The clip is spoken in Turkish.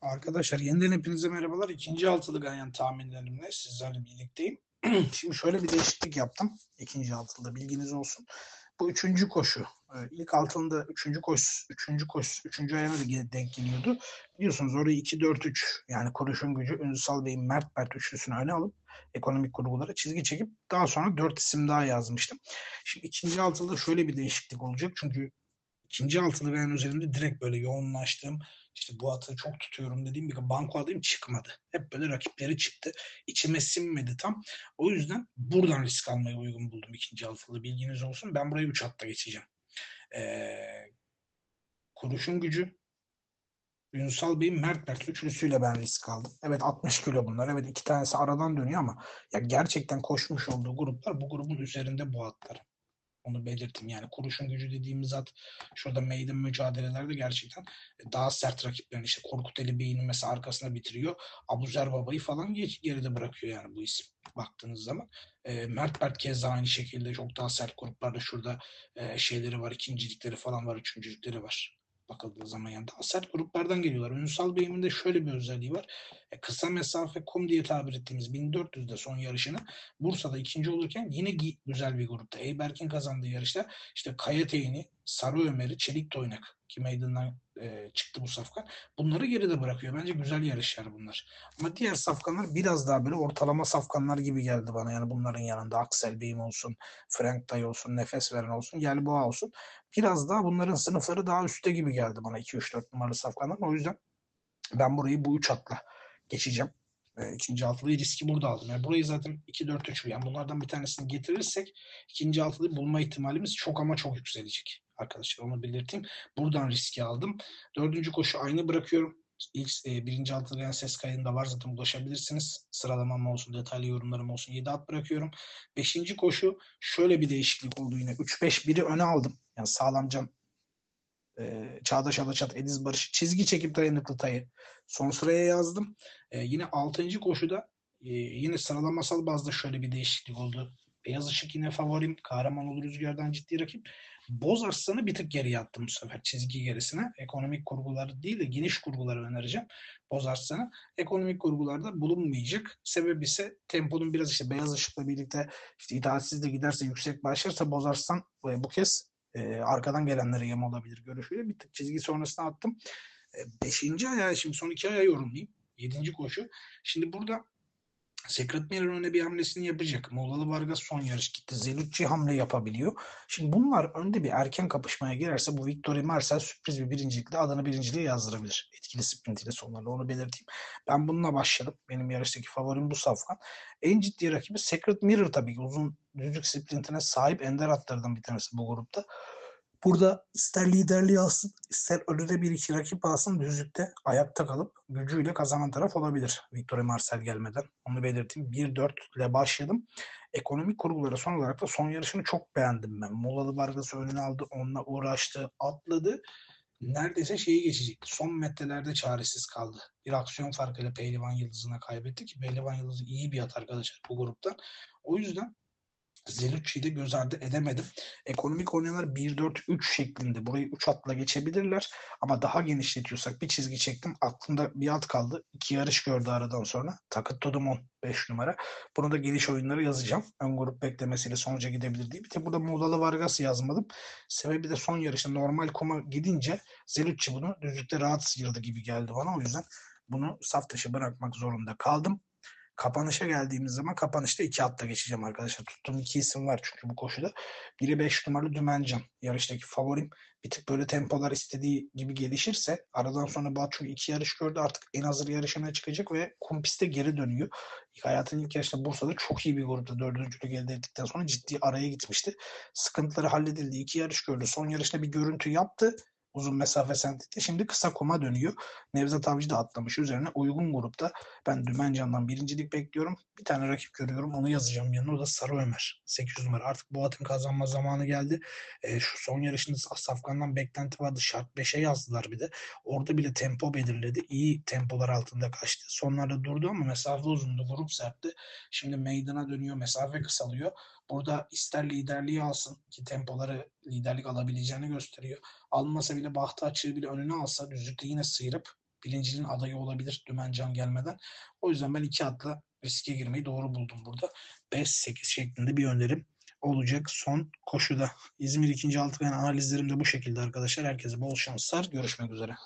Arkadaşlar yeniden hepinize merhabalar. İkinci altılı ganyan tahminlerimle sizlerle birlikteyim. Şimdi şöyle bir değişiklik yaptım. İkinci altılıda bilginiz olsun. Bu üçüncü koşu. İlk altında üçüncü ayağına da denk geliyordu. Biliyorsunuz orayı 2-4-3 yani Kuruşun Gücü, Ünsal Bey'in Mert üçlüsünü öne alıp ekonomik kurgulara çizgi çekip daha sonra 4 isim daha yazmıştım. Şimdi ikinci altılıda şöyle bir değişiklik olacak. Çünkü İkinci altılı beyan üzerinde direkt böyle yoğunlaştığım, işte bu atı çok tutuyorum dediğim bir banko adayım çıkmadı. Hep böyle rakipleri çıktı. İçime sinmedi tam. O yüzden buradan risk almayı uygun buldum ikinci altılı. Bilginiz olsun. Ben burayı 3 hatta geçeceğim. Ee, Kuruşun Gücü, Ünsal Bey'in Mert üçlüsüyle ben risk aldım. Evet 60 kilo bunlar. Evet iki tanesi aradan dönüyor ama ya gerçekten koşmuş olduğu gruplar bu grubun üzerinde bu atlar. Onu belirttim. Yani Kuruşun Gücü dediğimiz at şurada meydan mücadelelerde gerçekten daha sert rakiplerin, işte Korkuteli Bey'in mesela arkasına bitiriyor. Abuzer Baba'yı falan geride bırakıyor yani bu isim baktığınız zaman. Mert keza aynı şekilde çok daha sert gruplarda şurada şeyleri var, ikincilikleri falan var, üçüncülükleri var. Bakıldığı zaman yani daha sert gruplardan geliyorlar. Ünsal Bey'in de şöyle bir özelliği var. Kısa mesafe kum diye tabir ettiğimiz 1400'de son yarışını Bursa'da ikinci olurken yine güzel bir grupta. Eyberk'in kazandığı yarışta işte Kayateyn'i, Sarı Ömer'i, Çelik Toynak ki meydandan çıktı bu safkan. Bunları geride bırakıyor. Bence güzel yarışlar bunlar. Ama diğer safkanlar biraz daha böyle ortalama safkanlar gibi geldi bana. Yani bunların yanında Aksel Bey'im olsun, Frank Day olsun, Nefes Veren olsun, Yelboğa olsun. Biraz daha bunların sınıfları daha üstte gibi geldi bana 2-3-4 numaralı safkanlar. O yüzden ben burayı bu 3 atla geçeceğim. İkinci altılıyı riski burada aldım. Yani burayı zaten 2-4-3 yani bunlardan bir tanesini getirirsek ikinci altılıyı bulma ihtimalimiz çok ama çok yükselecek. Arkadaşlar onu belirteyim. Buradan riski aldım. Dördüncü koşu aynı bırakıyorum. Birinci altılı yani ses kaydında var zaten ulaşabilirsiniz. Sıralamam olsun, detaylı yorumlarım olsun. 7 at bırakıyorum. Beşinci koşu şöyle bir değişiklik oldu yine. 3-5-1'i öne aldım. Yani sağlamcan Çağdaş Alaçat, Ediz Barış çizgi çekip dayanıklı tayı son sıraya yazdım. Yine 6. koşuda yine sıralamasal bazda şöyle bir değişiklik oldu. Beyaz Işık yine favorim. Kahramanoğlu Rüzgar'dan ciddi rakip. Boz Arslan'ı bir tık geriye attım bu sefer çizgi gerisine. Ekonomik kurguları değil de geniş kurguları önereceğim. Boz Arslan'ı. Ekonomik kurgularda bulunmayacak. Sebebi ise temponun biraz işte Beyaz Işık'la birlikte işte itaatsiz de giderse yüksek başlarsa Boz Arslan bu kez arkadan gelenlere yem olabilir görüşüyle bir tık çizgi sonrasına attım. Beşinci ayağı şimdi son iki ayağı yorumlayayım. Yedinci koşu. Şimdi burada Secret Mirror öne bir hamlesini yapacak. Moğolalı Vargas son yarış gitti. Zelucci hamle yapabiliyor. Şimdi bunlar önde bir erken kapışmaya girerse bu Victory Marcel sürpriz bir birincilikle adını birinciliğe yazdırabilir. Etkili sprintiyle sonlarla onu belirteyim. Ben bununla başladım. Benim yarıştaki favorim bu safkan. En ciddi rakibi Secret Mirror tabii ki. Uzun düzlük sprintine sahip ender atlardan bir tanesi bu grupta. Burada ister liderliği alsın, ister önüne bir iki rakip alsın düzlükte ayakta kalıp gücüyle kazanan taraf olabilir. Victor Marcel gelmeden. Onu belirteyim. 1-4 ile başladım. Ekonomik kurguları son olarak da son yarışını çok beğendim ben. Molalı Vargas'ı önüne aldı. Onunla uğraştı, atladı. Neredeyse şeyi geçecekti. Son metrelerde çaresiz kaldı. Bir aksiyon farkıyla Pehlivan Yıldızı'na kaybetti ki Pehlivan Yıldızı iyi bir at arkadaşlar bu gruptan. O yüzden Zelucci'yi de göz ardı edemedim. Ekonomik oynayanlar 1-4-3 şeklinde burayı 3 atla geçebilirler. Ama daha genişletiyorsak bir çizgi çektim. Aklımda bir at kaldı. 2 yarış gördü aradan sonra. Takıt Todumon 5 numara. Bunu da geniş oyunları yazacağım. Ön grup beklemesiyle sonuca gidebilir diye. Bir de burada Muğlalı Vargas yazmadım. Sebebi de son yarışta normal kuma gidince Zelucci bunu düzlükte rahat sıyırdı gibi geldi bana. O yüzden bunu saf dışı bırakmak zorunda kaldım. Kapanışa geldiğimiz zaman kapanışta iki atla geçeceğim arkadaşlar. Tuttuğum iki isim var çünkü bu koşuda. Biri 5 numaralı Dümencan. Yarıştaki favorim. Bir tık böyle tempolar istediği gibi gelişirse aradan sonra Batu iki yarış gördü. Artık en hazır yarışına çıkacak ve kum pistte geri dönüyor. Hayatının ilk yarışında Bursa'da çok iyi bir grupta dördüncülük elde ettikten sonra ciddi araya gitmişti. Sıkıntıları halledildi. İki yarış gördü. Son yarışta bir görüntü yaptı. Uzun mesafe sentetti. Şimdi kısa kuma dönüyor. Nevzat Avcı da atlamış üzerine. Uygun grupta ben Dümencan'dan birincilik bekliyorum. Bir tane rakip görüyorum. Onu yazacağım yanına. O da Sarı Ömer. 800 numara. Artık bu atın kazanma zamanı geldi. Şu son yarışında Safkan'dan beklenti vardı. Şart 5'e yazdılar bir de. Orada bile tempo belirledi. İyi tempolar altında kaçtı. Sonlarda durdu ama mesafe uzundu. Grup sertti. Şimdi meydana dönüyor. Mesafe kısalıyor. Burada ister liderliği alsın ki tempoları liderlik alabileceğini gösteriyor. Almasa bile bahtı açığı bile önüne alsa düzlükte yine sıyırıp birinciliğin adayı olabilir Dümencan gelmeden. O yüzden ben 2 atla riske girmeyi doğru buldum burada. 5-8 şeklinde bir önerim olacak son koşuda. İzmir 2. altı ganyan analizlerim de bu şekilde arkadaşlar. Herkese bol şanslar. Görüşmek üzere.